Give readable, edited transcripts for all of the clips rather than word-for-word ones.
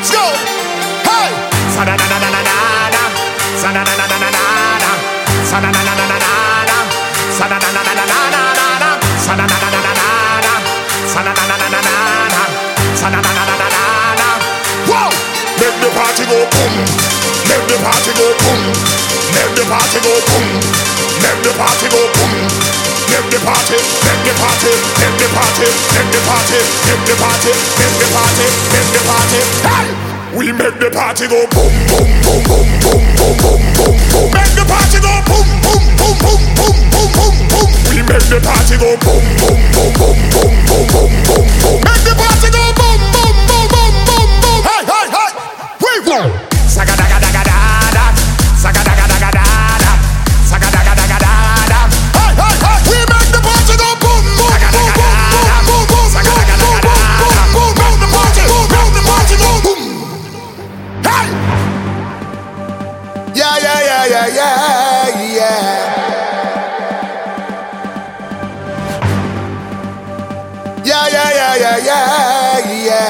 Let's go. Hey. Sa-da-da-da-da-da-da. Sa-da-da-da-da-da-da. Sa-da-da-da-da-da-da. Sa-da-da-da-da-da-da. Sa-da-da-da-da-da-da. Sa-da-da-da-da-da-da. Sa-da-da-da-da-da-da. Whoa! Make the party go boom. Make the party go boom. Make the party go boom. Make the party go boom. Make the party, make the party, make the party, make the party, make the party, make the party, make the party. Hey! We make the party go boom, boom, boom, boom, boom, boom, boom, boom, boom. Make the party go boom, boom, boom, boom, boom, boom, boom, boom. We make the party go boom, boom, boom, boom, boom, boom, boom, boom, boom. Make the party go boom, boom, boom, boom, boom, boom. Hey, hey, hey! We won. Saga-daga-daga-da-da, saga-daga-daga-da-da, saga-daga-daga-da-da. Hey, hey, hey! We make the party go boom, boom, boom, boom, boom, boom, boom, saga-daga-daga-da-da, boom, boom, the party, boom, boom, the party go boom. Hey! Yeah, yeah, yeah, yeah, yeah, yeah. Yeah, yeah, yeah, yeah, yeah,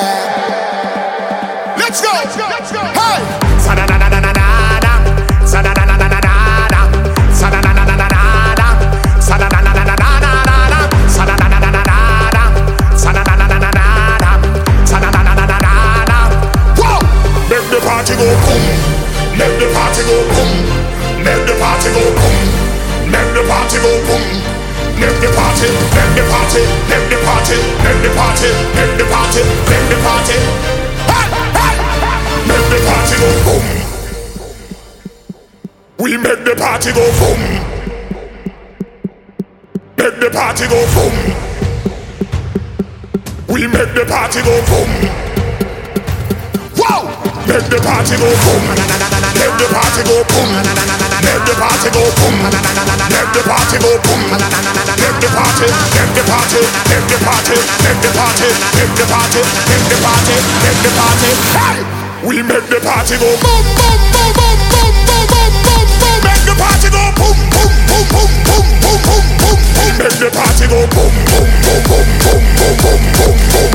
yeah. Let's go, let's go. Hey! Sa-da-da-da-da-da-da. Sa-da-da-da-da-da-da. Sa-da-da-da-da-da-da. Sa-da-da-da-da-da-da. Sa-da-da-da-da-da-da. Sa-da-da-da-da-da-da. Sa-da-da-da-da-da-da. Whoa! Make the party go boom. Make the party go boom. Make the party go boom. Make the party go boom. Make the party, make the party, make the party, make the party, make the party, make the party. Hey, hey! Make the party go boom. We make the party go boom. Make the party go boom. We make the party go boom. Whoa! Make the party go boom. Make the party go boom. Make the party go boom. Make the party go boom. Make the party, make the party, make the party, make the party, make the party, make the party, make the party. Hey! We make the party go boom, boom, boom, boom, boom, boom, boom, boom, boom. Make the party go boom, boom, boom, boom, boom, boom, boom, boom, boom. Make the party go boom, boom, boom, boom, boom, boom, boom, boom, boom.